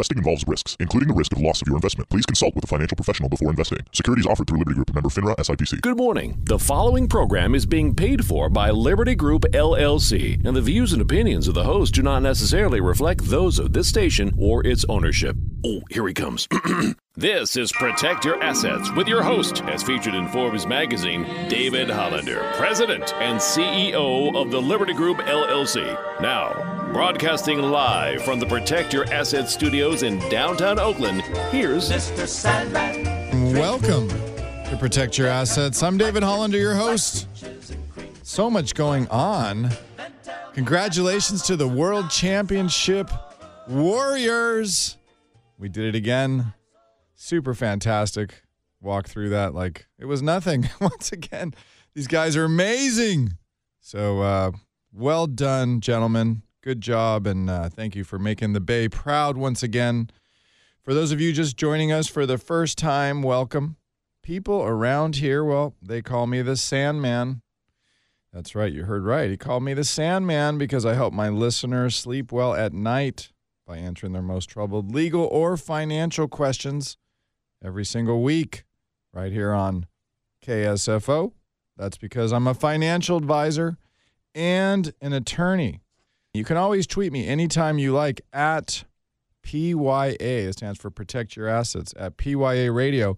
Investing involves risks, including the risk of loss of your investment. Please consult with a financial professional before investing. Securities offered through Liberty Group, member FINRA SIPC. Good morning. The following program is being paid for by Liberty Group, LLC, and the views and opinions of the host do not necessarily reflect those of this station or its ownership. Oh, here he comes. This is Protect Your Assets with your host, as featured in Forbes magazine, David Hollander, President and CEO of the Liberty Group, LLC. Now, broadcasting live from the Protect Your Assets studios in downtown Oakland, here's Mr. Sandman. Welcome to Protect Your Assets. I'm David Hollander, your host. So much going on. Congratulations to the World Championship Warriors. We did it again. Super fantastic. Walk through that like it was nothing. Once again, these guys are amazing. So well done, gentlemen. Good job, and thank you for making the Bay proud once again. For those of you just joining us for the first time, welcome. People around here, well, they call me the Sandman. That's right, you heard right. He called me the Sandman because I help my listeners sleep well at night by answering their most troubled legal or financial questions every single week right here on KSFO. That's because I'm a financial advisor and an attorney. You can always tweet me anytime you like at PYA. It stands for Protect Your Assets at PYA Radio.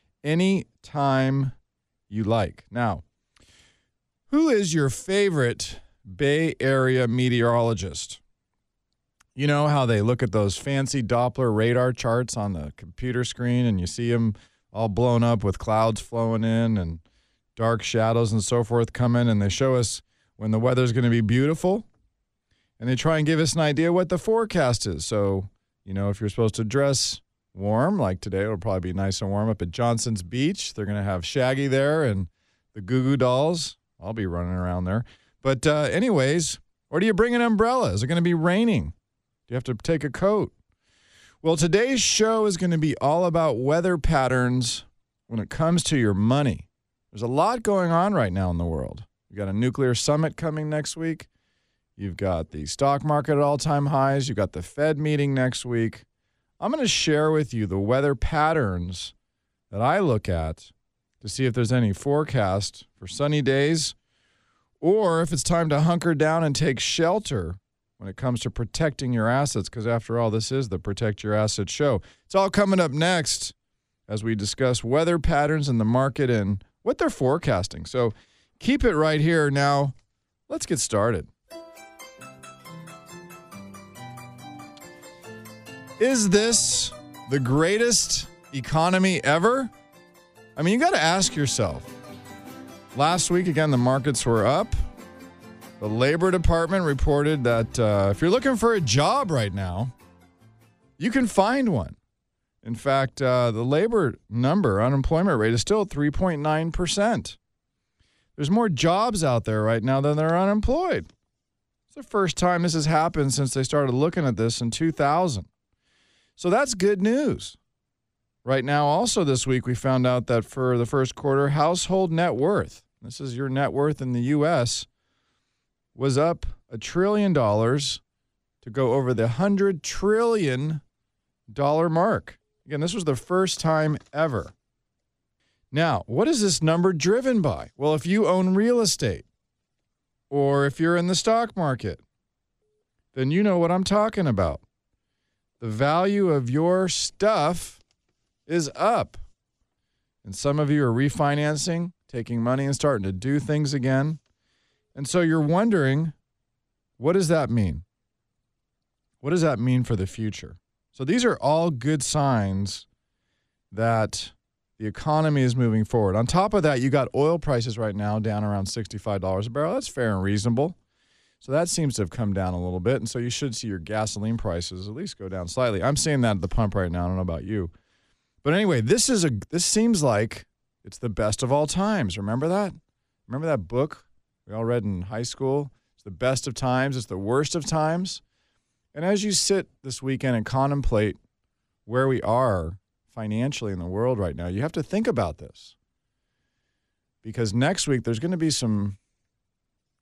Anytime you like. Now, who is your favorite Bay Area meteorologist? You know how they look at those fancy Doppler radar charts on the computer screen and you see them all blown up with clouds flowing in and dark shadows and so forth come in, and they show us when the weather's going to be beautiful, and they try and give us an idea what the forecast is. So, you know, if you're supposed to dress warm, like today, it'll probably be nice and warm up at Johnson's Beach. They're going to have Shaggy there and the Goo Goo Dolls. I'll be running around there. But anyways, or do you bring an umbrella? Is it going to be raining? Do you have to take a coat? Well, today's show is going to be all about weather patterns when it comes to your money. There's a lot going on right now in the world. You've got a nuclear summit coming next week. You've got the stock market at all-time highs. You've got the Fed meeting next week. I'm going to share with you the weather patterns that I look at to see if there's any forecast for sunny days or if it's time to hunker down and take shelter when it comes to protecting your assets, because after all, this is the Protect Your Assets show. It's all coming up next as we discuss weather patterns in the market and what they're forecasting. So keep it right here. Now, let's get started. Is this the greatest economy ever? I mean, you got to ask yourself. Last week, again, the markets were up. The Labor Department reported that if you're looking for a job right now, you can find one. In fact, the labor number, unemployment rate, is still at 3.9%. There's more jobs out there right now than there are unemployed. It's the first time this has happened since they started looking at this in 2000. So that's good news. Right now, also this week, we found out that for the first quarter, household net worth, this is your net worth in the U.S., was up $1 trillion to go over the $100 trillion mark. Again, this was the first time ever. Now, what is this number driven by? Well, if you own real estate or if you're in the stock market, then you know what I'm talking about. The value of your stuff is up. And some of you are refinancing, taking money and starting to do things again. And so you're wondering, what does that mean? What does that mean for the future? So these are all good signs that the economy is moving forward. On top of that, you got oil prices right now down around $65 a barrel. That's fair and reasonable. So that seems to have come down a little bit. And so you should see your gasoline prices at least go down slightly. I'm seeing that at the pump right now. I don't know about you. But anyway, this seems like it's the best of all times. Remember that? Remember that book we all read in high school? It's the best of times. It's the worst of times. And as you sit this weekend and contemplate where we are financially in the world right now, you have to think about this. Because next week there's going to be some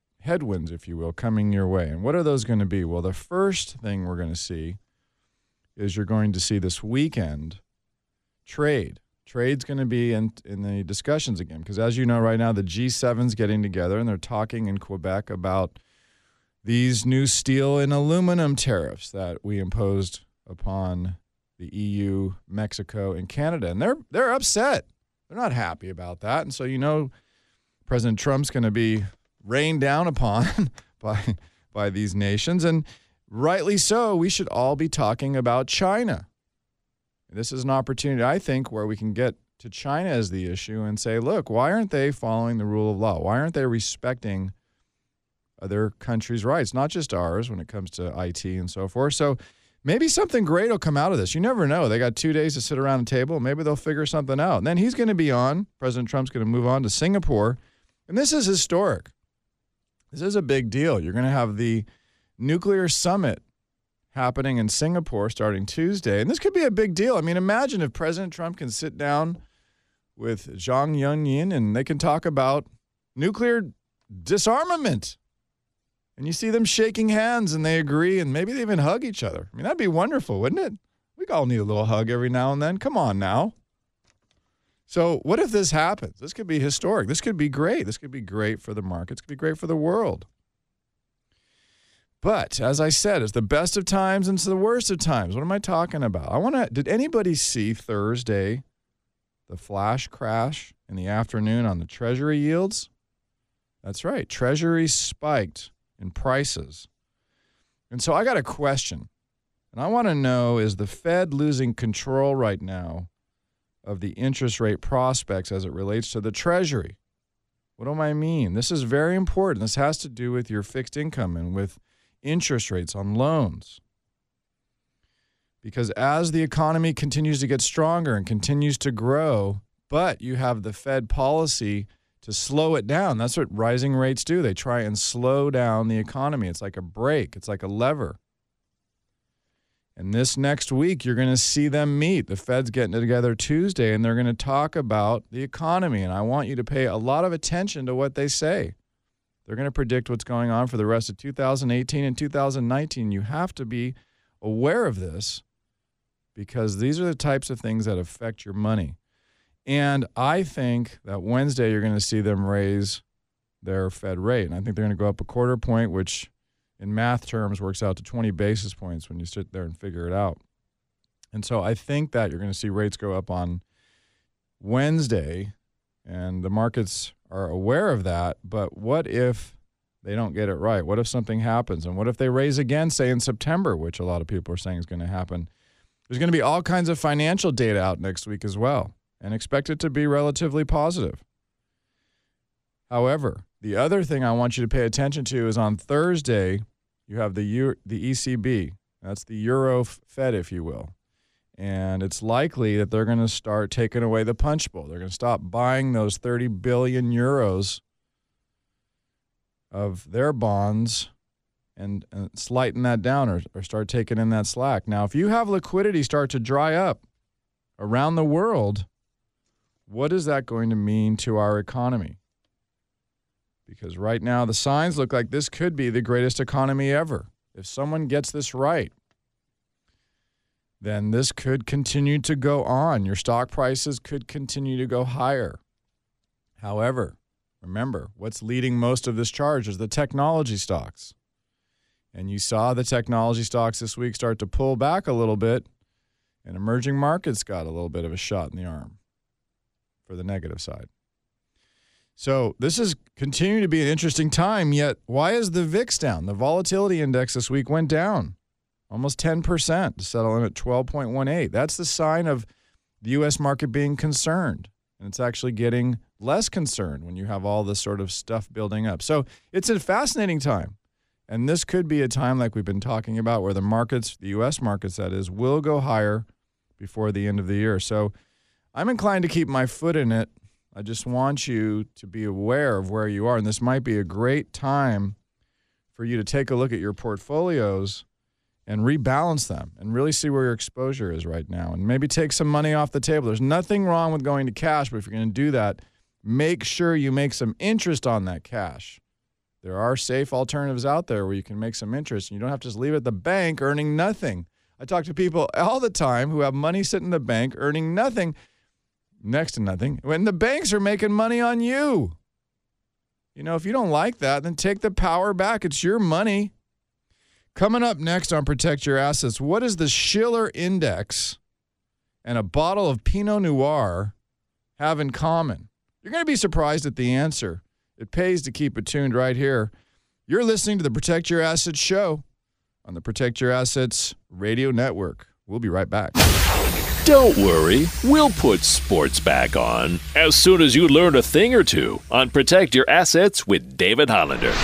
headwinds, if you will, coming your way. And what are those going to be? Well, the first thing we're going to see is you're going to see this weekend trade. Trade's going to be in the discussions again because, as you know, right now the G7's getting together and they're talking in Quebec about these new steel and aluminum tariffs that we imposed upon the EU, Mexico, and Canada. And they're upset. They're not happy about that. And so, President Trump's going to be rained down upon by these nations. And rightly so, we should all be talking about China. This is an opportunity, I think, where we can get to China as the issue and say, look, why aren't they following the rule of law? Why aren't they respecting other countries' rights, not just ours when it comes to IT and so forth? So maybe something great will come out of this. You never know. They got 2 days to sit around a table. Maybe they'll figure something out. And then he's going to be on, President Trump's going to move on to Singapore. And this is historic. This is a big deal. You're going to have the nuclear summit happening in Singapore starting Tuesday. And this could be a big deal. I mean, imagine if President Trump can sit down with Zhang Yunyin and they can talk about nuclear disarmament. And you see them shaking hands and they agree and maybe they even hug each other. I mean, that'd be wonderful, wouldn't it? We all need a little hug every now and then. Come on now. So what if this happens? This could be historic. This could be great. This could be great for the markets. It could be great for the world. But as I said, it's the best of times and it's the worst of times. What am I talking about? Did anybody see Thursday, the flash crash in the afternoon on the Treasury yields? That's right. Treasury spiked in prices. And so I got a question. And I want to know, is the Fed losing control right now of the interest rate prospects as it relates to the Treasury? What do I mean? This is very important. This has to do with your fixed income and with interest rates on loans. Because as the economy continues to get stronger and continues to grow, but you have the Fed policy to slow it down. That's what rising rates do. They try and slow down the economy. It's like a brake. It's like a lever. And this next week, you're going to see them meet. The Fed's getting together Tuesday, and they're going to talk about the economy. And I want you to pay a lot of attention to what they say. They're going to predict what's going on for the rest of 2018 and 2019. You have to be aware of this because these are the types of things that affect your money. And I think that Wednesday you're going to see them raise their Fed rate. And I think they're going to go up a quarter point, which in math terms works out to 20 basis points when you sit there and figure it out. And so I think that you're going to see rates go up on Wednesday, and the markets are aware of that. But what if they don't get it right? What if something happens? And what if they raise again, say in September, which a lot of people are saying is going to happen? There's going to be all kinds of financial data out next week as well, and expect it to be relatively positive. However, the other thing I want you to pay attention to is on Thursday, you have the ECB. That's the Euro Fed, if you will. And it's likely that they're going to start taking away the punch bowl. They're going to stop buying those 30 billion euros of their bonds and lighten that down or start taking in that slack. Now, if you have liquidity start to dry up around the world, what is that going to mean to our economy? Because right now the signs look like this could be the greatest economy ever. If someone gets this right, then this could continue to go on. Your stock prices could continue to go higher. However, remember, what's leading most of this charge is the technology stocks. And you saw the technology stocks this week start to pull back a little bit, and emerging markets got a little bit of a shot in the arm for the negative side. So this is continuing to be an interesting time, yet why is the VIX down? The volatility index this week went down almost 10% to settle in at 12.18. That's the sign of the U.S. market being concerned, and it's actually getting less concerned when you have all this sort of stuff building up. So it's a fascinating time, and this could be a time like we've been talking about where the markets, the U.S. markets that is, will go higher before the end of the year. So I'm inclined to keep my foot in it. I just want you to be aware of where you are, and this might be a great time for you to take a look at your portfolios and rebalance them and really see where your exposure is right now and maybe take some money off the table. There's nothing wrong with going to cash, but if you're going to do that, make sure you make some interest on that cash. There are safe alternatives out there where you can make some interest, and you don't have to just leave it at the bank earning nothing. I talk to people all the time who have money sitting in the bank earning nothing, next to nothing, when the banks are making money on you. If you don't like that, then take the power back. It's your money. Coming up next on Protect Your Assets, what does the Shiller Index and a bottle of Pinot Noir have in common? You're going to be surprised at the answer. It pays to keep it tuned right here. You're listening to the Protect Your Assets show on the Protect Your Assets Radio Network. We'll be right back. Don't worry, we'll put sports back on as soon as you learn a thing or two on Protect Your Assets with David Hollander.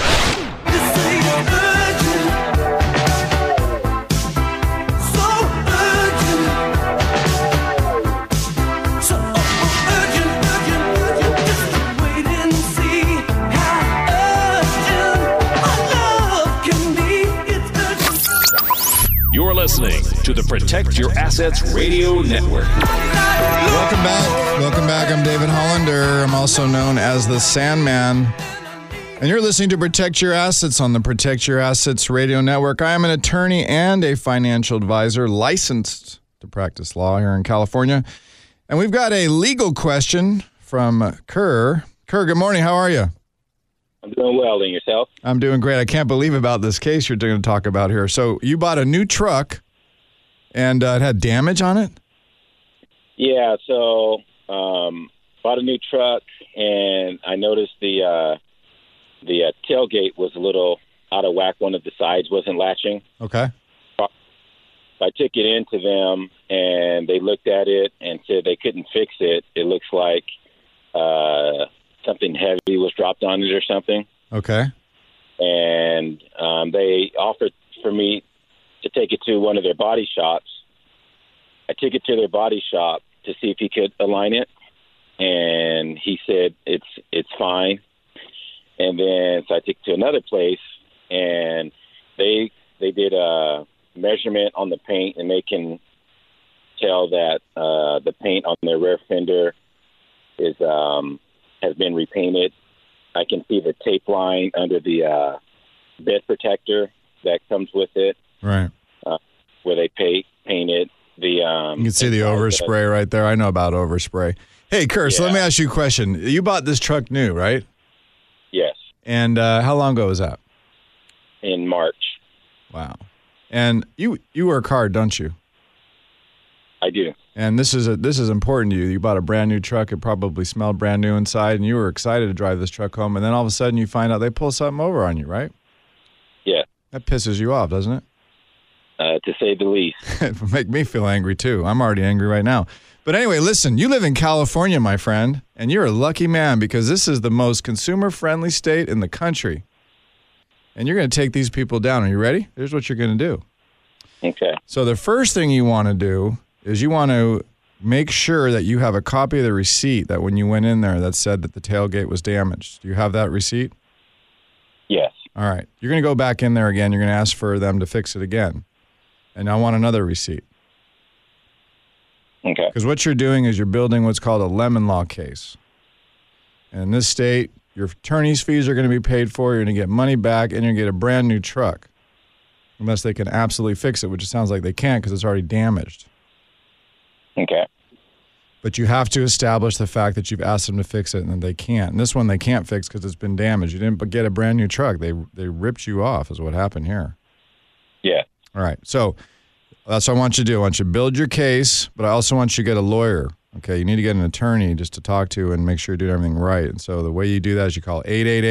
You're listening to the Protect Your Assets Radio Network. Welcome back. Welcome back. I'm David Hollander. I'm also known as the Sandman. And you're listening to Protect Your Assets on the Protect Your Assets Radio Network. I am an attorney and a financial advisor licensed to practice law here in California. And we've got a legal question from Kerr. Kerr, good morning. How are you? I'm doing well, and yourself? I'm doing great. I can't believe about this case you're going to talk about here. So you bought a new truck, and it had damage on it? Yeah, so bought a new truck, and I noticed the tailgate was a little out of whack. One of the sides wasn't latching. Okay. I took it into them, and they looked at it and said they couldn't fix it. It looks like something heavy was dropped on it or something. Okay. And they offered for me to take it to one of their body shops. I took it to their body shop to see if he could align it, and he said it's fine. And then so I took it to another place, and they did a measurement on the paint, and they can tell that the paint on their rear fender is has been repainted. I can see the tape line under the bed protector that comes with it. Right. Where they painted the. You can see the overspray right there. I know about overspray. Hey, Kerr, so let me ask you a question. You bought this truck new, right? Yes. And how long ago was that? In March. Wow. And you work hard, don't you? I do. And this is important to you. You bought a brand new truck. It probably smelled brand new inside, and you were excited to drive this truck home. And then all of a sudden you find out they pull something over on you, right? Yeah. That pisses you off, doesn't it? To say the least. It would make me feel angry, too. I'm already angry right now. But anyway, listen, you live in California, my friend, and you're a lucky man because this is the most consumer-friendly state in the country. And you're going to take these people down. Are you ready? Here's what you're going to do. Okay. So the first thing you want to do is you want to make sure that you have a copy of the receipt that when you went in there that said that the tailgate was damaged. Do you have that receipt? Yes. All right. You're going to go back in there again. You're going to ask for them to fix it again. And I want another receipt. Okay. Because what you're doing is you're building what's called a lemon law case. And in this state, your attorney's fees are going to be paid for. You're going to get money back, and you're going to get a brand new truck. Unless they can absolutely fix it, which it sounds like they can't because it's already damaged. Okay. But you have to establish the fact that you've asked them to fix it and that they can't. And this one they can't fix because it's been damaged. You didn't get a brand new truck. They ripped you off is what happened here. Yeah. All right. So that's what I want you to do. I want you to build your case, but I also want you to get a lawyer. Okay. You need to get an attorney just to talk to and make sure you're doing everything right. And so the way you do that is you call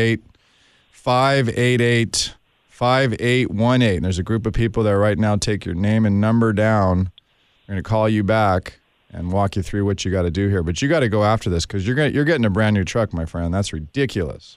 888-588-5818. And there's a group of people that right now take your name and number down. They're going to call you back and walk you through what you got to do here. But you got to go after this because you're getting a brand new truck, my friend. That's ridiculous.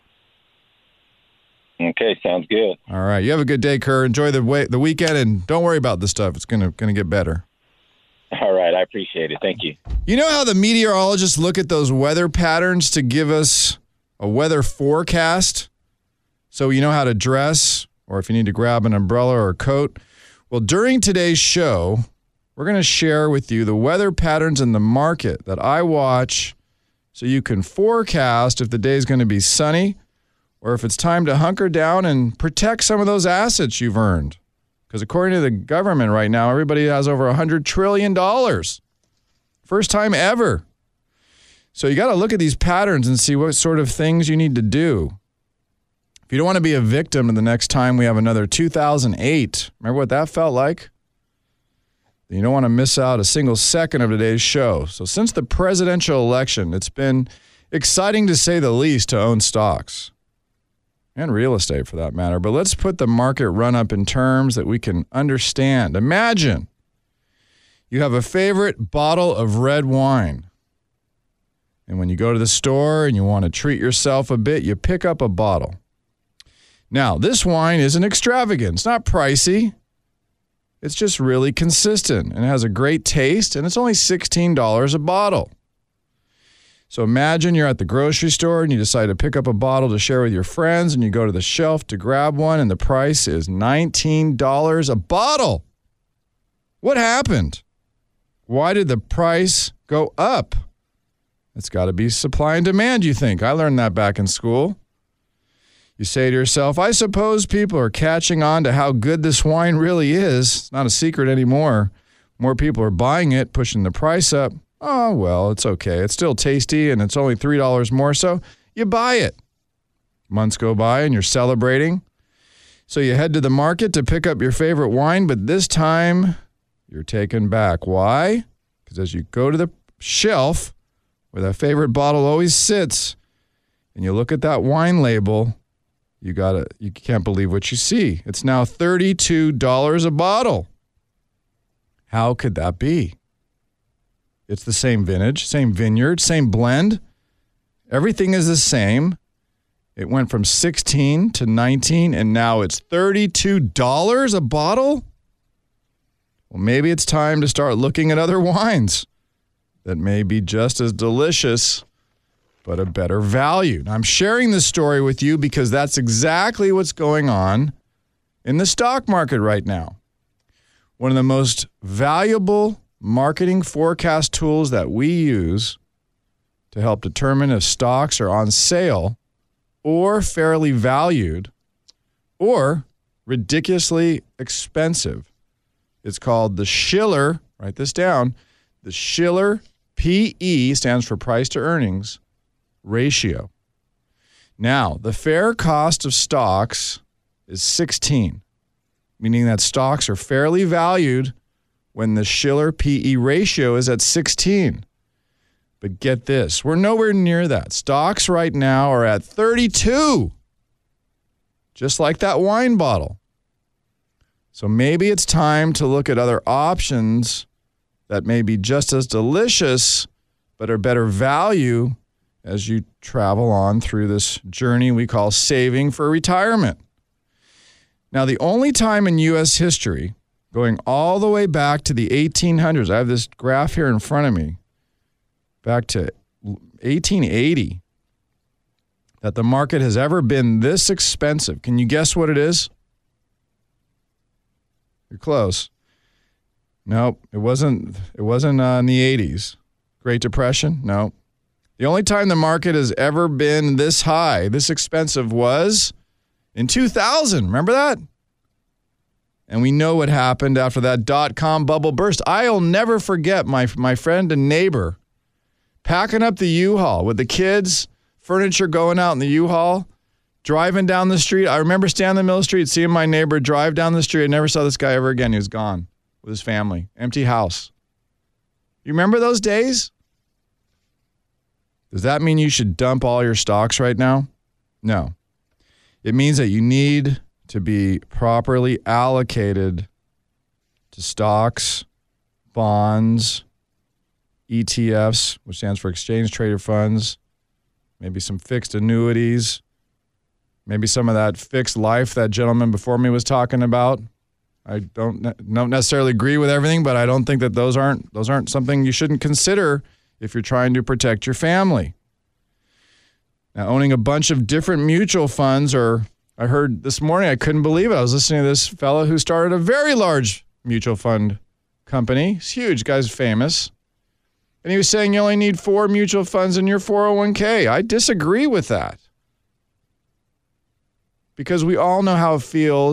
Okay, sounds good. All right. You have a good day, Kerr. Enjoy the weekend, and don't worry about this stuff. It's gonna get better. All right, I appreciate it. Thank you. You know how the meteorologists look at those weather patterns to give us a weather forecast so you know how to dress or if you need to grab an umbrella or a coat? Well, during today's show, we're going to share with you the weather patterns in the market that I watch so you can forecast if the day is going to be sunny or if it's time to hunker down and protect some of those assets you've earned. Because according to the government right now, everybody has over $100 trillion. First time ever. So you got to look at these patterns and see what sort of things you need to do. If you don't want to be a victim the next time we have another 2008, remember what that felt like? You don't want to miss out a single second of today's show. So since the presidential election, it's been exciting to say the least to own stocks and real estate for that matter. But let's put the market run up in terms that we can understand. Imagine you have a favorite bottle of red wine. And when you go to the store and you want to treat yourself a bit, you pick up a bottle. Now, this wine isn't extravagant. It's not pricey. It's just really consistent and it has a great taste, and it's only $16 a bottle. So imagine you're at the grocery store and you decide to pick up a bottle to share with your friends, and you go to the shelf to grab one, and the price is $19 a bottle. What happened? Why did the price go up? It's got to be supply and demand, you think. I learned that back in school. You say to yourself, I suppose people are catching on to how good this wine really is. It's not a secret anymore. More people are buying it, pushing the price up. Oh, well, it's okay. It's still tasty, and it's only $3 more, so you buy it. Months go by, and you're celebrating. So you head to the market to pick up your favorite wine, but this time you're taken back. Why? Because as you go to the shelf where that favorite bottle always sits, and you look at that wine label, you can't believe what you see. It's now $32 a bottle. How could that be? It's the same vintage, same vineyard, same blend. Everything is the same. It went from 16 to 19, and now it's $32 a bottle? Well, maybe it's time to start looking at other wines that may be just as delicious but a better value. Now, I'm sharing this story with you because that's exactly what's going on in the stock market right now. One of the most valuable marketing forecast tools that we use to help determine if stocks are on sale or fairly valued or ridiculously expensive. It's called the Shiller, write this down, the Shiller PE stands for price to earnings ratio. Now, the fair cost of stocks is 16, meaning that stocks are fairly valued when the Shiller PE ratio is at 16. But get this, we're nowhere near that. Stocks right now are at 32, just like that wine bottle. So maybe it's time to look at other options that may be just as delicious but are better value as you travel on through this journey we call saving for retirement. Now, the only time in U.S. history, going all the way back to the 1800s, I have this graph here in front of me, back to 1880, that the market has ever been this expensive. Can you guess what it is? You're close. Nope, it wasn't in the 80s. Great Depression? No. The only time the market has ever been this high, this expensive, was in 2000. Remember that? And we know what happened after that dot-com bubble burst. I'll never forget my friend and neighbor packing up the U-Haul with the kids, furniture going out in the U-Haul, driving down the street. I remember standing in the middle of the street, seeing my neighbor drive down the street. I never saw this guy ever again. He was gone with his family. Empty house. You remember those days? Does that mean you should dump all your stocks right now? No. It means that you need to be properly allocated to stocks, bonds, ETFs, which stands for exchange traded funds, maybe some fixed annuities, maybe some of that fixed life that gentleman before me was talking about. I don't necessarily agree with everything, but I don't think that those aren't something you shouldn't consider if you're trying to protect your family. Now, owning a bunch of different mutual funds, or I heard this morning, I couldn't believe it. I was listening to this fellow who started a very large mutual fund company. He's huge, guy's famous. And he was saying you only need 4 mutual funds in your 401k. I disagree with that. Because we all know how it feels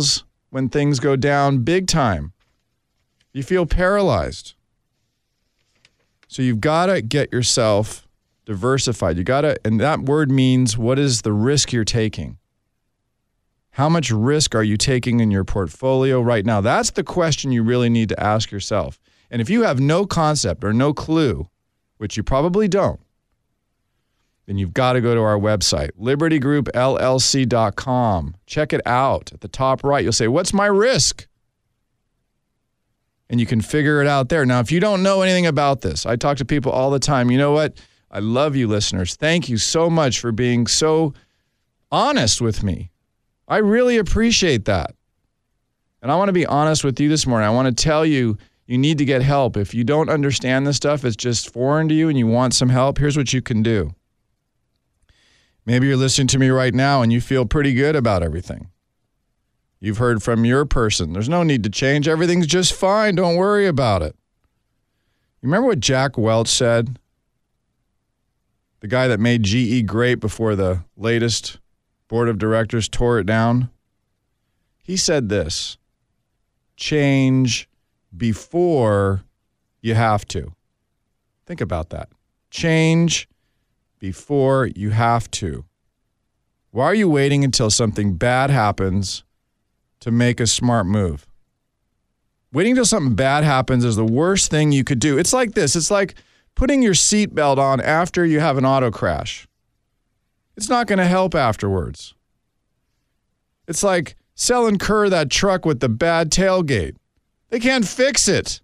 when things go down big time. You feel paralyzed. So you've got to get yourself diversified. And that word means, what is the risk you're taking? How much risk are you taking in your portfolio right now? That's the question you really need to ask yourself. And if you have no concept or no clue, which you probably don't, then you've got to go to our website, libertygroupllc.com. Check it out. At the top right, you'll say, what's my risk? And you can figure it out there. Now, if you don't know anything about this, I talk to people all the time. You know what? I love you, listeners. Thank you so much for being so honest with me. I really appreciate that. And I want to be honest with you this morning. I want to tell you, you need to get help. If you don't understand this stuff, it's just foreign to you and you want some help, here's what you can do. Maybe you're listening to me right now and you feel pretty good about everything. You've heard from your person. There's no need to change. Everything's just fine. Don't worry about it. You remember what Jack Welch said? The guy that made GE great before the latest board of directors tore it down? He said this: change before you have to. Think about that. Change before you have to. Why are you waiting until something bad happens to make a smart move? Waiting until something bad happens is the worst thing you could do. It's like this. It's like putting your seatbelt on after you have an auto crash. It's not going to help afterwards. It's like selling Kerr that truck with the bad tailgate. They can't fix it.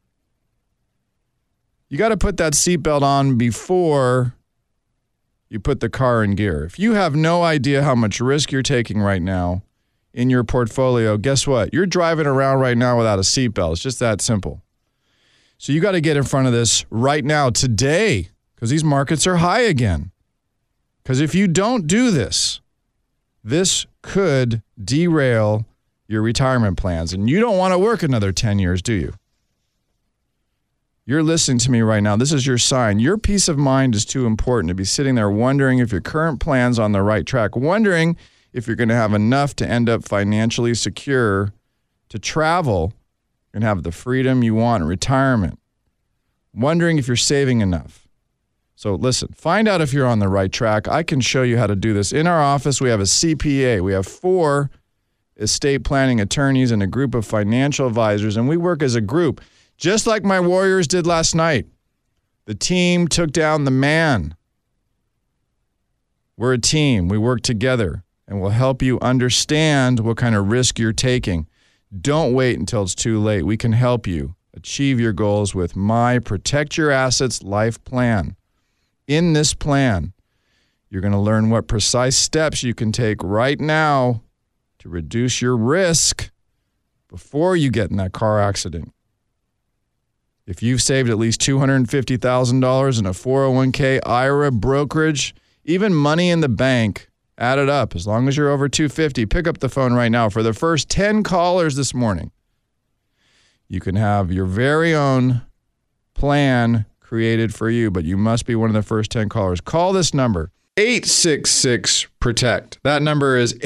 You got to put that seatbelt on before you put the car in gear. If you have no idea how much risk you're taking right now in your portfolio, guess what? You're driving around right now without a seatbelt. It's just that simple. So you got to get in front of this right now, today, because these markets are high again. Because if you don't do this, this could derail your retirement plans. And you don't want to work another 10 years, do you? You're listening to me right now. This is your sign. Your peace of mind is too important to be sitting there wondering if your current plan's on the right track, wondering if you're going to have enough to end up financially secure to travel and have the freedom you want in retirement, wondering if you're saving enough. So listen, find out if you're on the right track. I can show you how to do this. In our office, we have a CPA. We have 4 estate planning attorneys and a group of financial advisors, and we work as a group. Just like my Warriors did last night. The team took down the man. We're a team. We work together, and we'll help you understand what kind of risk you're taking. Don't wait until it's too late. We can help you achieve your goals with my Protect Your Assets Life Plan. In this plan, you're going to learn what precise steps you can take right now to reduce your risk before you get in that car accident. If you've saved at least $250,000 in a 401k, IRA, brokerage, even money in the bank, add it up. As long as you're over $250, pick up the phone right now. For the first 10 callers this morning, you can have your very own plan created for you, but you must be one of the first 10 callers. Call this number, 866-PROTECT. That number is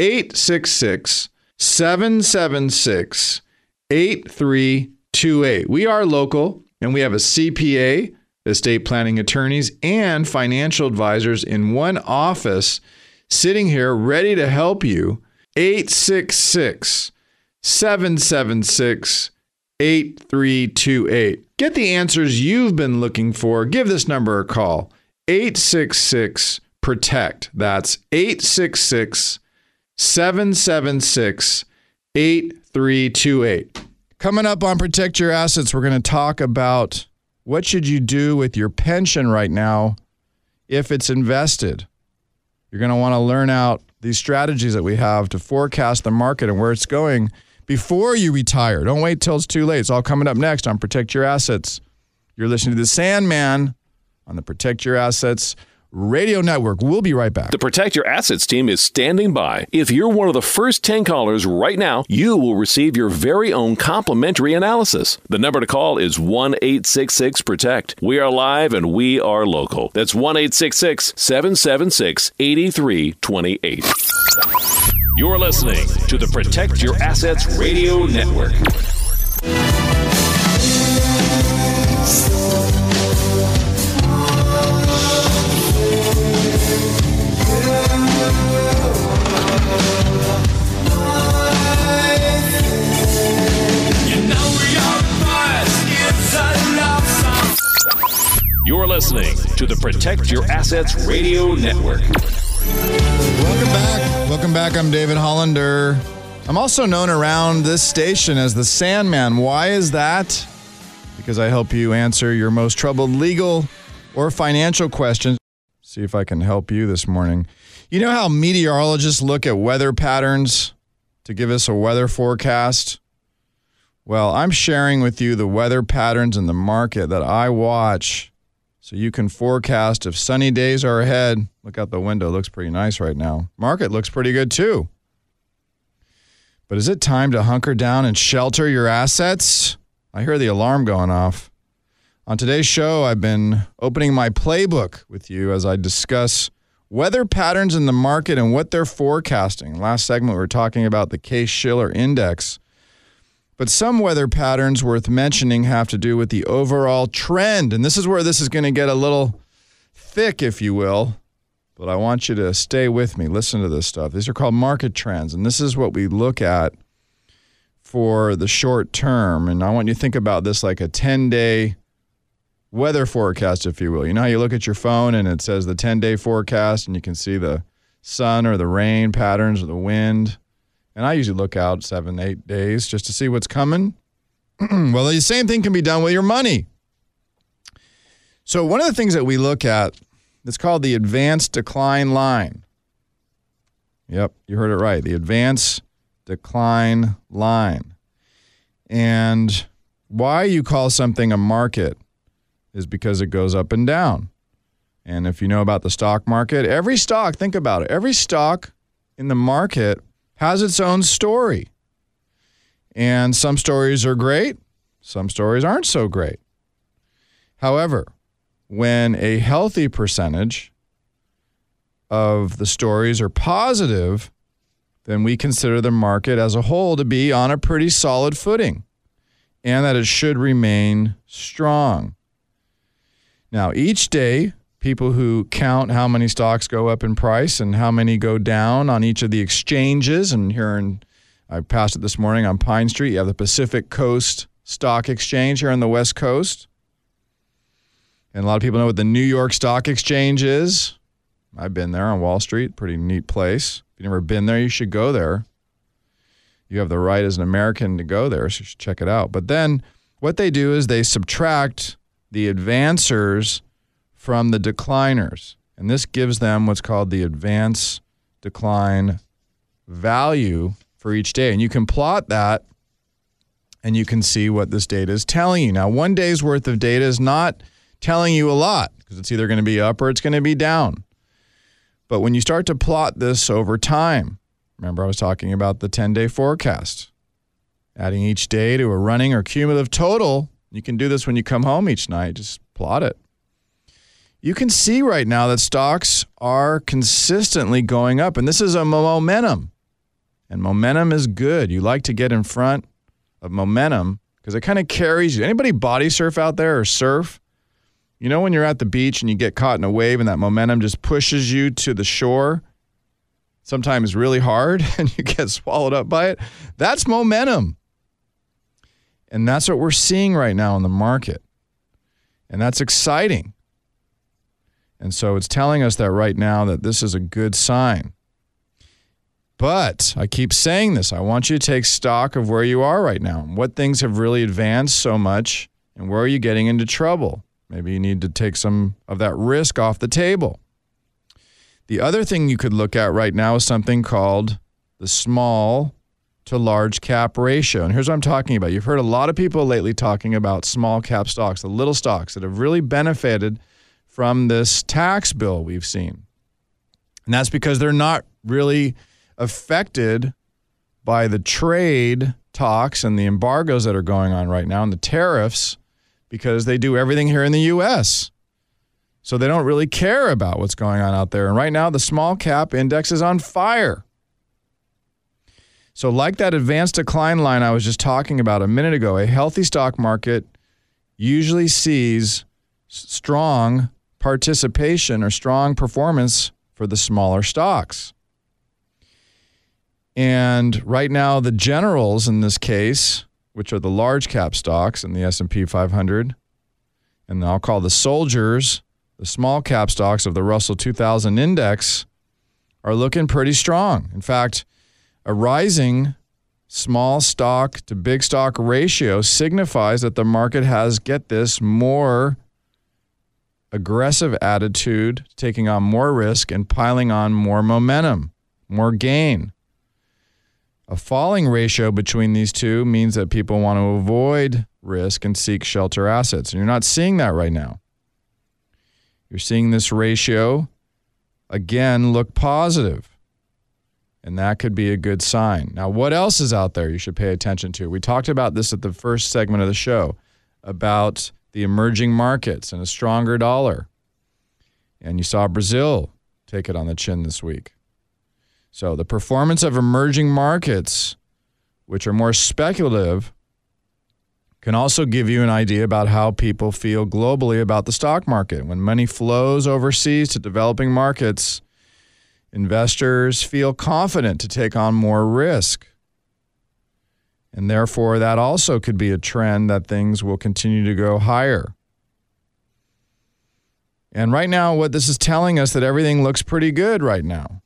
866-776-8328. We are local. And we have a CPA, estate planning attorneys, and financial advisors in one office sitting here ready to help you. 866-776-8328. Get the answers you've been looking for. Give this number a call. 866-PROTECT. That's 866-776-8328. Coming up on Protect Your Assets, we're going to talk about what should you do with your pension right now if it's invested. You're going to want to learn out these strategies that we have to forecast the market and where it's going before you retire. Don't wait till it's too late. It's all coming up next on Protect Your Assets. You're listening to the Sandman on the Protect Your Assets Radio Network. We'll be right back. The Protect Your Assets team is standing by. If you're one of the first 10 callers right now, you will receive your very own complimentary analysis. The number to call is 1-866-PROTECT. We are live and we are local. That's 1-866-776-8328. You're listening to the Protect Your Assets Radio Network. You're listening to the Protect Your Assets Radio Network. Welcome back. Welcome back. I'm David Hollander. I'm also known around this station as the Sandman. Why is that? Because I help you answer your most troubled legal or financial questions. See if I can help you this morning. You know how meteorologists look at weather patterns to give us a weather forecast? Well, I'm sharing with you the weather patterns in the market that I watch so you can forecast if sunny days are ahead. Look out the window. It looks pretty nice right now. Market looks pretty good too. But is it time to hunker down and shelter your assets? I hear the alarm going off. On today's show, I've been opening my playbook with you as I discuss weather patterns in the market and what they're forecasting. Last segment, we were talking about the Case-Shiller Index. But some weather patterns worth mentioning have to do with the overall trend. And this is where this is going to get a little thick, if you will. But I want you to stay with me. Listen to this stuff. These are called market trends. And this is what we look at for the short term. And I want you to think about this like a 10-day weather forecast, if you will. You know how you look at your phone and it says the 10-day forecast and you can see the sun or the rain patterns or the wind. And I usually look out 7-8 days just to see what's coming. Well, the same thing can be done with your money. So one of the things that we look at, it's called the advanced decline line. Yep, you heard it right. The advanced decline line. And why you call something a market is because it goes up and down. And if you know about the stock market, every stock, think about it, every stock in the market has its own story. And some stories are great, some stories aren't so great. However, when a healthy percentage of the stories are positive, then we consider the market as a whole to be on a pretty solid footing and that it should remain strong. Now, each day, people who count how many stocks go up in price and how many go down on each of the exchanges. And I passed it this morning on Pine Street. You have the Pacific Coast Stock Exchange here on the West Coast. And a lot of people know what the New York Stock Exchange is. I've been there on Wall Street. Pretty neat place. If you've never been there, you should go there. You have the right as an American to go there, so you should check it out. But then what they do is they subtract the advancers from the decliners. And this gives them what's called the advance decline value for each day. And you can plot that and you can see what this data is telling you. Now, one day's worth of data is not telling you a lot because it's either going to be up or it's going to be down. But when you start to plot this over time, remember I was talking about the 10-day forecast, adding each day to a running or cumulative total. You can do this when you come home each night. Just plot it. You can see right now that stocks are consistently going up, and this is a momentum. And momentum is good. You like to get in front of momentum because it kind of carries you. Anybody body surf out there or surf? You know when you're at the beach and you get caught in a wave and that momentum just pushes you to the shore, sometimes really hard, and you get swallowed up by it? That's momentum. And that's what we're seeing right now in the market. And that's exciting. And so it's telling us that right now that this is a good sign. But I keep saying this. I want you to take stock of where you are right now. What things have really advanced so much and where are you getting into trouble? Maybe you need to take some of that risk off the table. The other thing you could look at right now is something called the small to large cap ratio. And here's what I'm talking about. You've heard a lot of people lately talking about small cap stocks, the little stocks that have really benefited from this tax bill we've seen. And that's because they're not really affected by the trade talks and the embargoes that are going on right now and the tariffs because they do everything here in the U.S. So they don't really care about what's going on out there. And right now, the small cap index is on fire. So like that advanced decline line I was just talking about a minute ago, a healthy stock market usually sees strong participation or strong performance for the smaller stocks. And right now, the generals in this case, which are the large cap stocks in the S&P 500, and I'll call the soldiers, the small cap stocks of the Russell 2000 index, are looking pretty strong. In fact, a rising small stock to big stock ratio signifies that the market has, get this, more aggressive attitude, taking on more risk and piling on more momentum, more gain. A falling ratio between these two means that people want to avoid risk and seek shelter assets. And you're not seeing that right now. You're seeing this ratio, again, look positive. And that could be a good sign. Now, what else is out there you should pay attention to? We talked about this at the first segment of the show, about the emerging markets and a stronger dollar. And you saw Brazil take it on the chin this week. So the performance of emerging markets, which are more speculative, can also give you an idea about how people feel globally about the stock market. When money flows overseas to developing markets, investors feel confident to take on more risk. And therefore, that also could be a trend that things will continue to go higher. And right now, what this is telling us that everything looks pretty good right now.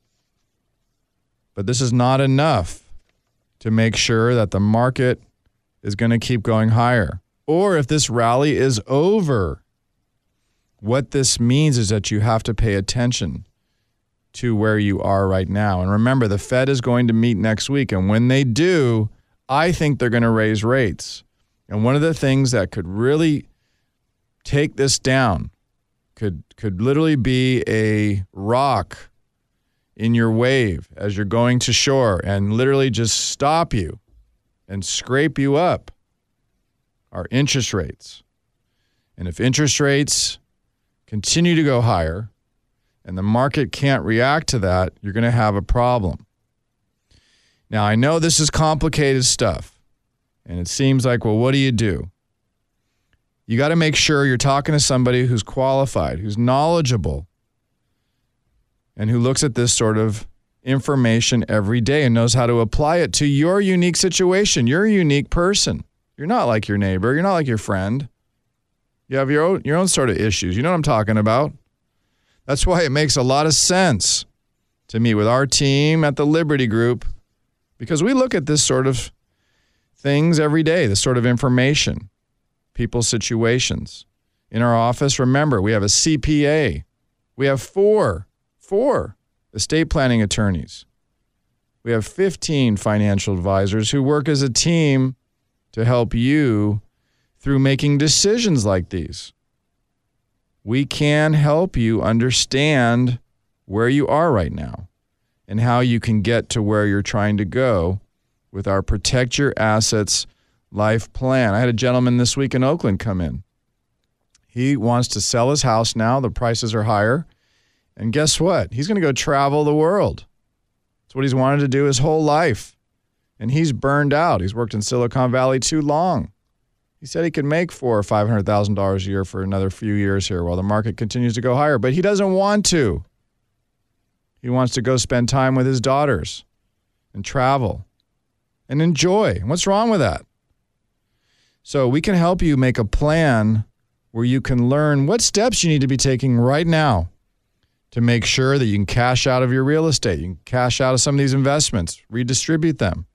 But this is not enough to make sure that the market is going to keep going higher. Or if this rally is over, what this means is that you have to pay attention to where you are right now. And remember, the Fed is going to meet next week. And when they do, I think they're going to raise rates. And one of the things that could really take this down could literally be a rock in your wave as you're going to shore and literally just stop you and scrape you up are interest rates. And if interest rates continue to go higher and the market can't react to that, you're going to have a problem. Now, I know this is complicated stuff, and it seems like, well, what do you do? You got to make sure you're talking to somebody who's qualified, who's knowledgeable, and who looks at this sort of information every day and knows how to apply it to your unique situation. You're a unique person. You're not like your neighbor. You're not like your friend. You have your own sort of issues. You know what I'm talking about? That's why it makes a lot of sense to meet with our team at the Liberty Group, because we look at this sort of things every day, this sort of information, people's situations. In our office, remember, we have a CPA. We have four estate planning attorneys. We have 15 financial advisors who work as a team to help you through making decisions like these. We can help you understand where you are right now and how you can get to where you're trying to go with our Protect Your Assets life plan. I had a gentleman this week in Oakland come in. He wants to sell his house now. The prices are higher. And guess what? He's going to go travel the world. It's what he's wanted to do his whole life. And he's burned out. He's worked in Silicon Valley too long. He said he could make $400,000 or $500,000 a year for another few years here while the market continues to go higher. But he doesn't want to. He wants to go spend time with his daughters and travel and enjoy. What's wrong with that? So we can help you make a plan where you can learn what steps you need to be taking right now to make sure that you can cash out of your real estate. You can cash out of some of these investments, redistribute them.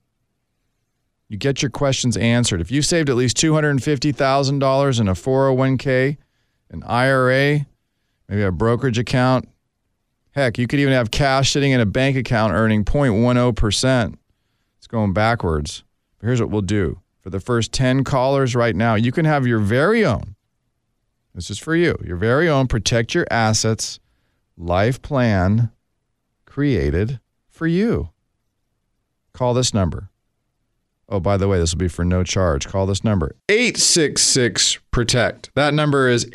You get your questions answered. If you saved at least $250,000 in a 401k, an IRA, maybe a brokerage account, heck, you could even have cash sitting in a bank account earning 0.10%. It's going backwards. But here's what we'll do. For the first 10 callers right now, you can have your very own, this is for you, your very own Protect Your Assets life plan created for you. Call this number. Oh, by the way, this will be for no charge. Call this number, 866-PROTECT. That number is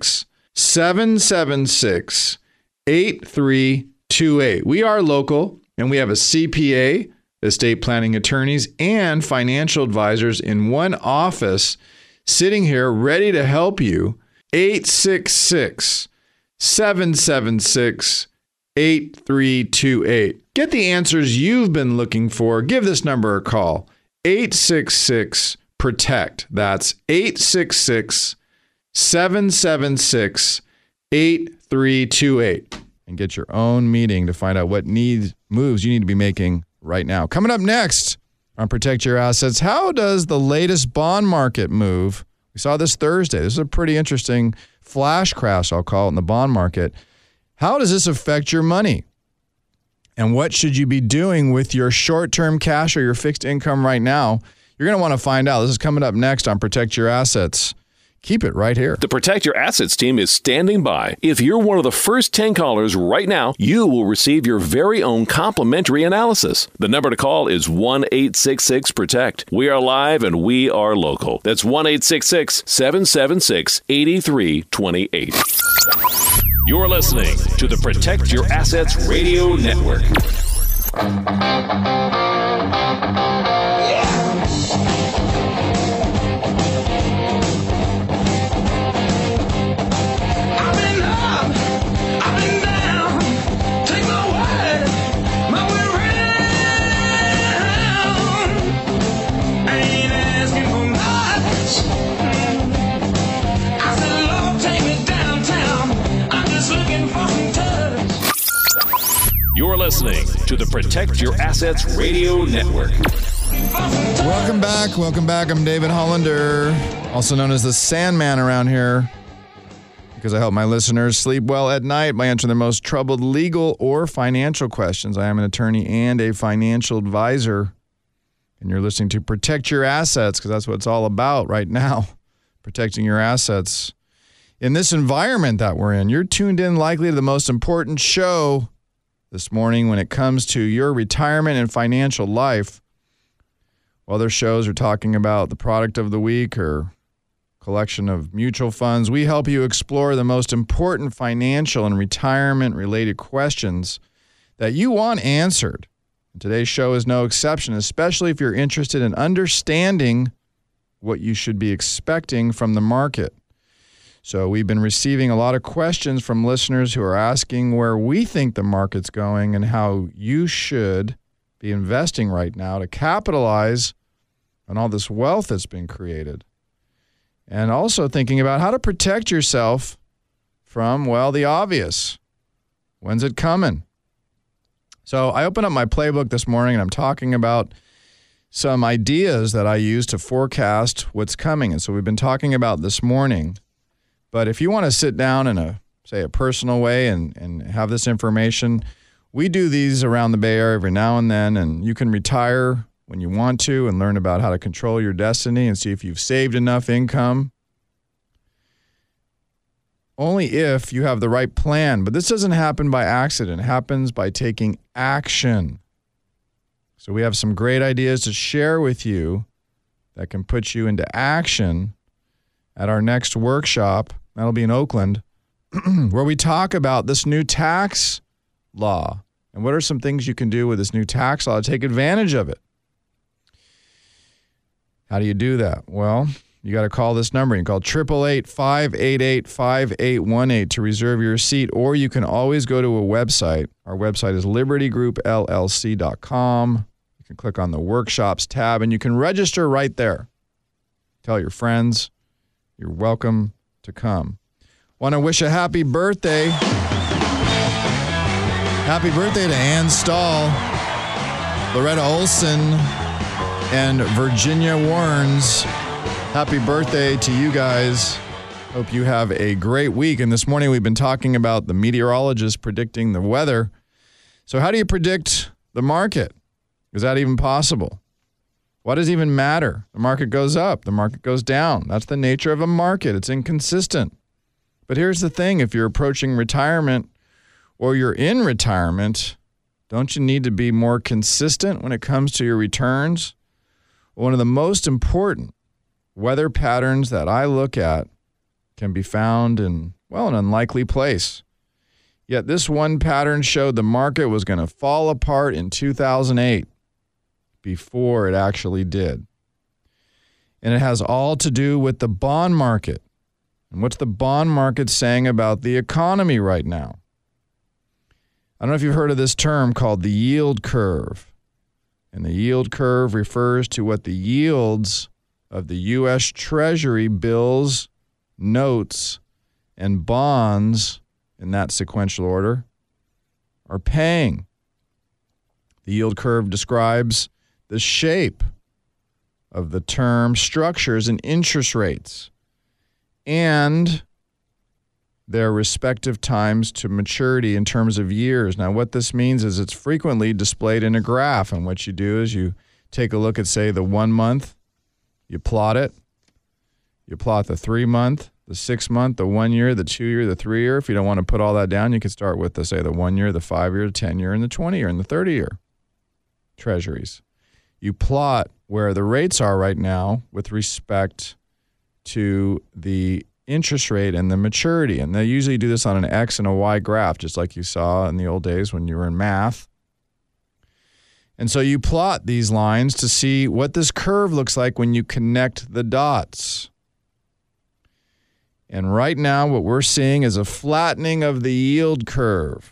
866-776-8328. We are local. And we have a CPA, estate planning attorneys, and financial advisors in one office sitting here ready to help you. 866-776-8328. Get the answers you've been looking for. Give this number a call. 866-PROTECT. That's 866-776-8328. And get your own meeting to find out what moves you need to be making right now. Coming up next on Protect Your Assets, how does the latest bond market move? We saw this Thursday. This is a pretty interesting flash crash, I'll call it, in the bond market. How does this affect your money? And what should you be doing with your short-term cash or your fixed income right now? You're going to want to find out. This is coming up next on Protect Your Assets. Keep it right here. The Protect Your Assets team is standing by. If you're one of the first 10 callers right now, you will receive your very own complimentary analysis. The number to call is 1-866-PROTECT. We are live and we are local. That's 1-866-776-8328. You're listening to the Protect Your Assets Radio Network. You're listening to the Protect Your Assets Radio Network. Welcome back. Welcome back. I'm David Hollander, also known as the Sandman around here, because I help my listeners sleep well at night by answering their most troubled legal or financial questions. I am an attorney and a financial advisor, and you're listening to Protect Your Assets, because that's what it's all about right now, protecting your assets. In this environment that we're in, you're tuned in likely to the most important show this morning when it comes to your retirement and financial life. Other shows are talking about the product of the week or collection of mutual funds. We help you explore the most important financial and retirement-related questions that you want answered. And today's show is no exception, especially if you're interested in understanding what you should be expecting from the market. So we've been receiving a lot of questions from listeners who are asking where we think the market's going and how you should be investing right now to capitalize on all this wealth that's been created. And also thinking about how to protect yourself from, well, the obvious. When's it coming? So I opened up my playbook this morning and I'm talking about some ideas that I use to forecast what's coming. And so we've been talking about this morning. But if you want to sit down in a personal way and have this information, we do these around the Bay Area every now and then, and you can retire when you want to and learn about how to control your destiny and see if you've saved enough income. Only if you have the right plan. But this doesn't happen by accident. It happens by taking action. So we have some great ideas to share with you that can put you into action at our next workshop. That'll be in Oakland, where we talk about this new tax law and what are some things you can do with this new tax law to take advantage of it. How do you do that? Well, you got to call this number. You can call 888-588-5818 to reserve your seat, or you can always go to a website. Our website is libertygroupllc.com. You can click on the workshops tab, and you can register right there. Tell your friends. You're welcome to come. Want to wish a happy birthday. Happy birthday to Ann Stahl, Loretta Olson, and Virginia Warnes. Happy birthday to you guys. Hope you have a great week. And this morning we've been talking about the meteorologist predicting the weather. So how do you predict the market? Is that even possible? What does it even matter? The market goes up. The market goes down. That's the nature of a market. It's inconsistent. But here's the thing. If you're approaching retirement or you're in retirement, don't you need to be more consistent when it comes to your returns? One of the most important weather patterns that I look at can be found in, well, an unlikely place. Yet this one pattern showed the market was going to fall apart in 2008 before it actually did. And it has all to do with the bond market. And what's the bond market saying about the economy right now? I don't know if you've heard of this term called the yield curve. And the yield curve refers to what the yields of the U.S. Treasury bills, notes, and bonds, in that sequential order, are paying. The yield curve describes the shape of the term structures and interest rates and their respective times to maturity in terms of years. Now, what this means is it's frequently displayed in a graph, and what you do is you take a look at, say, the 1 month, you plot it, you plot the 3 month, the 6 month, the 1 year, the 2 year, the 3 year. If you don't want to put all that down, you can start with, say, the 1 year, the 5 year, the 10 year, and the 20 year, and the 30 year treasuries. You plot where the rates are right now with respect to the interest rate and the maturity. And they usually do this on an X and a Y graph, just like you saw in the old days when you were in math. And so you plot these lines to see what this curve looks like when you connect the dots. And right now what we're seeing is a flattening of the yield curve.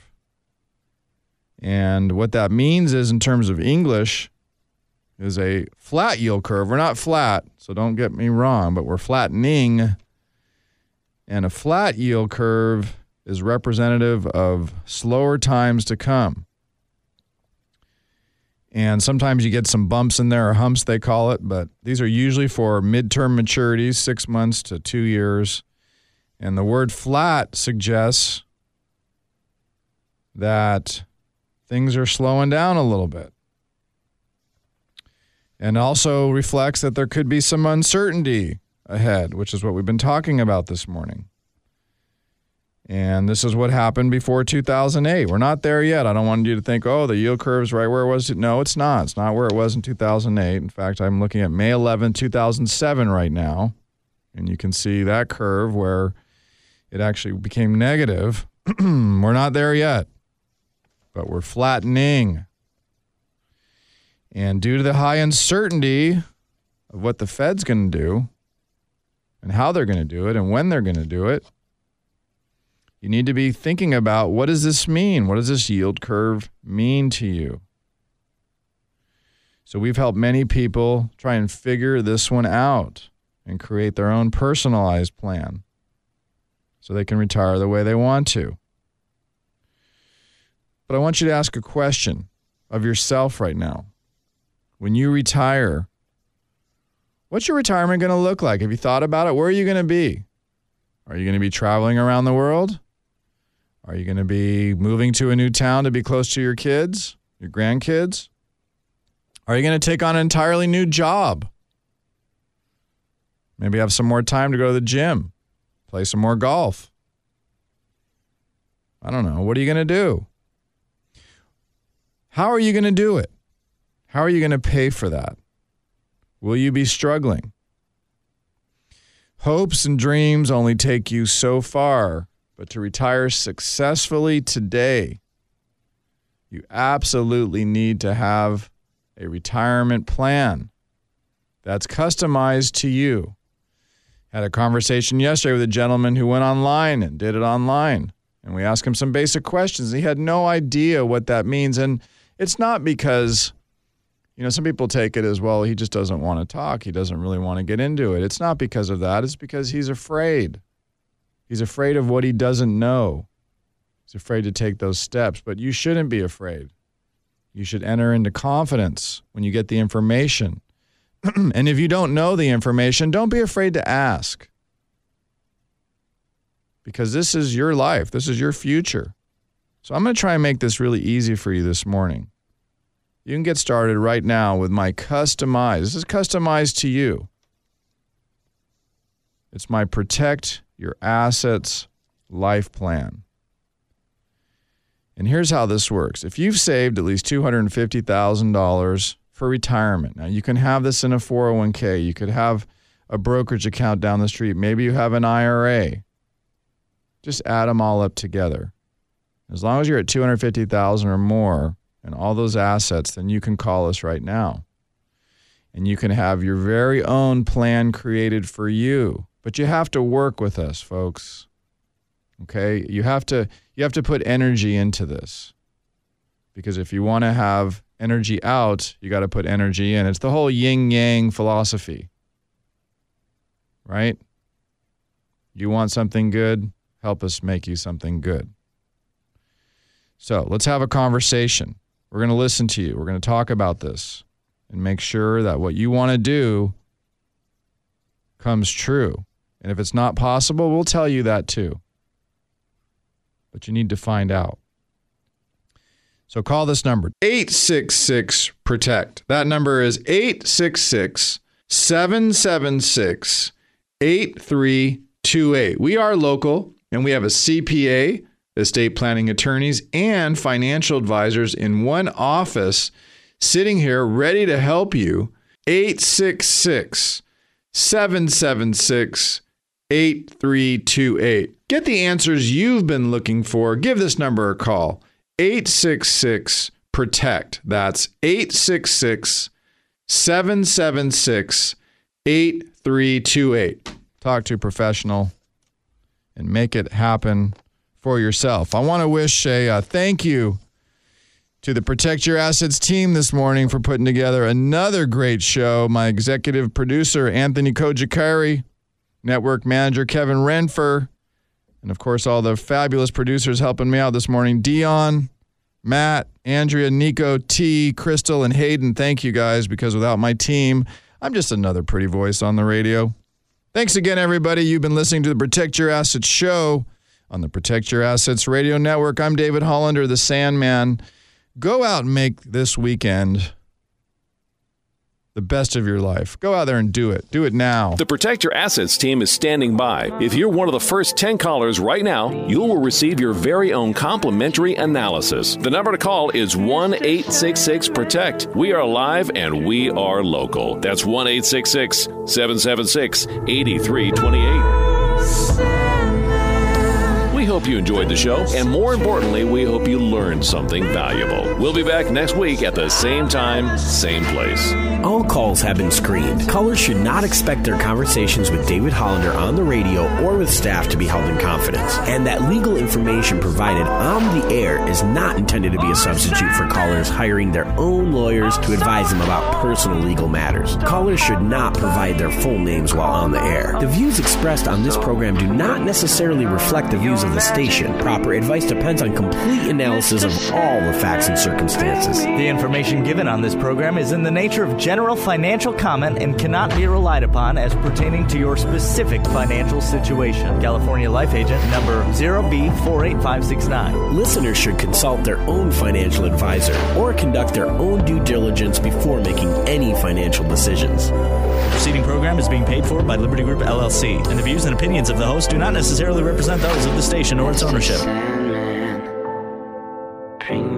And what that means is, in terms of English, is a flat yield curve. We're not flat, so don't get me wrong, but we're flattening. And a flat yield curve is representative of slower times to come. And sometimes you get some bumps in there, or humps they call it, but these are usually for midterm maturities, 6 months to 2 years. And the word flat suggests that things are slowing down a little bit. And also reflects that there could be some uncertainty ahead, which is what we've been talking about this morning. And this is what happened before 2008. We're not there yet. I don't want you to think, oh, the yield curve is right where it was. No, it's not. It's not where it was in 2008. In fact, I'm looking at May 11, 2007 right now. And you can see that curve where it actually became negative. We're not there yet, but we're flattening. And due to the high uncertainty of what the Fed's going to do and how they're going to do it and when they're going to do it, you need to be thinking about, what does this mean? What does this yield curve mean to you? So we've helped many people try and figure this one out and create their own personalized plan so they can retire the way they want to. But I want you to ask a question of yourself right now. When you retire, what's your retirement going to look like? Have you thought about it? Where are you going to be? Are you going to be traveling around the world? Are you going to be moving to a new town to be close to your kids, your grandkids? Are you going to take on an entirely new job? Maybe have some more time to go to the gym, play some more golf. I don't know. What are you going to do? How are you going to do it? How are you going to pay for that? Will you be struggling? Hopes and dreams only take you so far, but to retire successfully today, you absolutely need to have a retirement plan that's customized to you. Had a conversation yesterday with a gentleman who went online and did it online, and we asked him some basic questions. He had no idea what that means, and it's not because, some people take it as, well, he just doesn't want to talk. He doesn't really want to get into it. It's not because of that. It's because he's afraid. He's afraid of what he doesn't know. He's afraid to take those steps. But you shouldn't be afraid. You should enter into confidence when you get the information. And if you don't know the information, don't be afraid to ask. Because this is your life. This is your future. So I'm going to try and make this really easy for you this morning. You can get started right now with my customized. This is customized to you. It's my Protect Your Assets Life Plan. And here's how this works. If you've saved at least $250,000 for retirement, now you can have this in a 401k. You could have a brokerage account down the street. Maybe you have an IRA. Just add them all up together. As long as you're at $250,000 or more and all those assets, then you can call us right now. And you can have your very own plan created for you. But you have to work with us, folks. Okay? You have to put energy into this. Because if you want to have energy out, you got to put energy in. It's the whole yin-yang philosophy. Right? You want something good? Help us make you something good. So let's have a conversation. We're going to listen to you. We're going to talk about this and make sure that what you want to do comes true. And if it's not possible, we'll tell you that too. But you need to find out. So call this number, 866-PROTECT. That number is 866-776-8328. We are local, and we have a CPA, estate planning attorneys, and financial advisors in one office sitting here ready to help you. 866-776-8328. Get the answers you've been looking for. Give this number a call. 866-PROTECT. That's 866-776-8328. Talk to a professional and make it happen for yourself. I want to wish a thank you to the Protect Your Assets team this morning for putting together another great show. My executive producer, Anthony Kojikari, network manager, Kevin Renfer, and, of course, all the fabulous producers helping me out this morning, Dion, Matt, Andrea, Nico, T, Crystal, and Hayden. Thank you, guys, because without my team, I'm just another pretty voice on the radio. Thanks again, everybody. You've been listening to the Protect Your Assets show on the Protect Your Assets radio network. I'm David Hollander, the Sandman. Go out and make this weekend the best of your life. Go out there and do it. Do it now. The Protect Your Assets team is standing by. If you're one of the first 10 callers right now, you will receive your very own complimentary analysis. The number to call is 1-866-PROTECT. We are live and we are local. That's 1-866-776-8328. We hope you enjoyed the show, and more importantly, we hope you learned something valuable. We'll be back next week at the same time, same place. All calls have been screened. Callers should not expect their conversations with David Hollander on the radio or with staff to be held in confidence. And that legal information provided on the air is not intended to be a substitute for callers hiring their own lawyers to advise them about personal legal matters. Callers should not provide their full names while on the air. The views expressed on this program do not necessarily reflect the views of the station. Proper advice depends on complete analysis of all the facts and circumstances. The information given on this program is in the nature of general financial comment and cannot be relied upon as pertaining to your specific financial situation. California Life Agent number 0B48569. Listeners should consult their own financial advisor or conduct their own due diligence before making any financial decisions. The preceding program is being paid for by Liberty Group, LLC, and the views and opinions of the host do not necessarily represent those of the station or its ownership.